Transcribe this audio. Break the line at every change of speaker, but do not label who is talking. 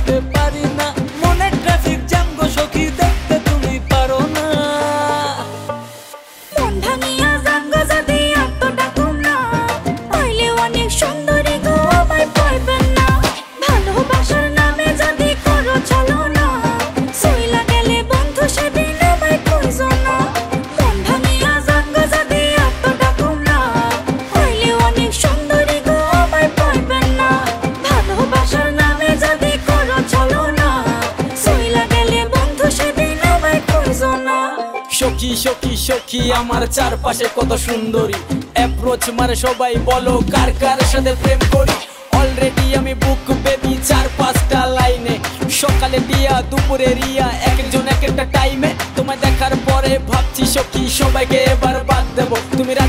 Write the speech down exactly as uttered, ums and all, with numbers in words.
থাকতে পারি না, মনে ট্রাফিক জ্যাম গো সখী দেখতে তুমি পারো না।
মন ভাঙিয়া জাঙ্গা যদি এত ডাকুম না, পাইলে অনেক সুন্দরী গো আমায় পাইবেন না। ভালোবাসার নামে যদি করো চলো না, সইলা গেলে বন্ধু সেদিন আমায় খুঁজো না। মন ভাঙিয়া জাঙ্গা যদি এত ডাকুম না, পাইলে অনেক সুন্দরী গো আমায় পাইবেন না। ভালোবাসার নামে যদি করো চলো না, সইলা গেলে বন্ধু সেদিন আমায় খুঁজো না।
সখী সখী সখী আমার চারপাশে কত সুন্দরী, অ্যাপ্রোচ মারে সবাই বলো কার কার সাথে প্রেম করি। অলরেডি আমি বুক বেবি চার পাঁচটা লাইনে, সকালে দিয়া দুপুরে রিয়া, এক একজন এক একটা টাইমে। তোমায় দেখার পরে ভাবছি সখী সবাইকে এবার বাদ দেবো। তুমি